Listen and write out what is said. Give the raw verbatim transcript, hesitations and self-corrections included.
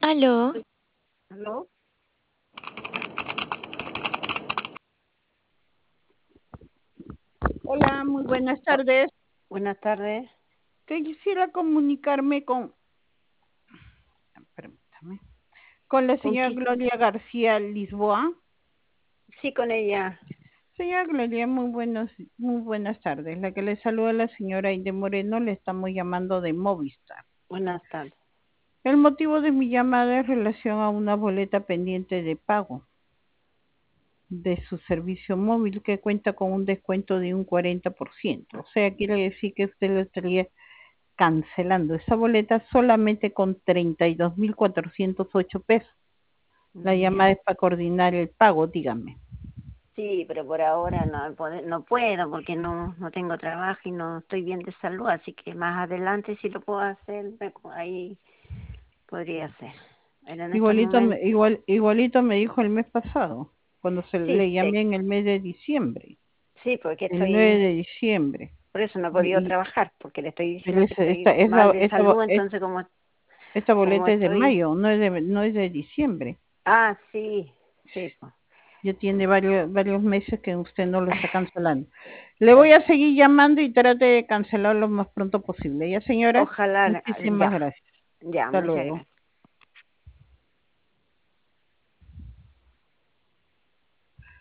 Aló, ¿Aló? Hola, muy buenas Oh, tardes. buenas tardes. Que quisiera comunicarme con, permítame, con la ¿Con señora quién? Gloria García Lisboa. Sí, con ella. Señora Gloria, muy buenos, muy buenas tardes. La que le saluda la señora Aide Moreno, le estamos llamando de Movistar. Buenas tardes. El motivo de mi llamada es relación a una boleta pendiente de pago de su servicio móvil que cuenta con un descuento de un cuarenta por ciento. O sea, quiere decir que usted lo estaría cancelando esa boleta solamente con treinta y dos mil cuatrocientos ocho pesos. La llamada Ya. es para coordinar el pago, dígame. Sí, pero por ahora no, pode- no puedo porque no, no tengo trabajo y no estoy bien de salud, así que más adelante si lo puedo hacer, me co- ahí podría ser. Pero en estos Igualito, me- momentos, igual, igualito me dijo el mes pasado, cuando se sí, le sí, llamé en el mes de diciembre, sí, porque el nueve estoy, de diciembre. por eso no he podido Y, y trabajar, porque le estoy pero diciendo que es- estoy esta, esta, mal de esta, bo- salud, es- entonces como, esta como boleta es de estoy, mayo, no es de, no es de diciembre. ah, sí, sí, pues. Ya tiene varios, varios meses que usted no lo está cancelando. Le voy a seguir llamando y trate de cancelarlo lo más pronto posible. Ya, señora, Ojalá, muchísimas ya, gracias. ya, Hasta muchas luego. gracias.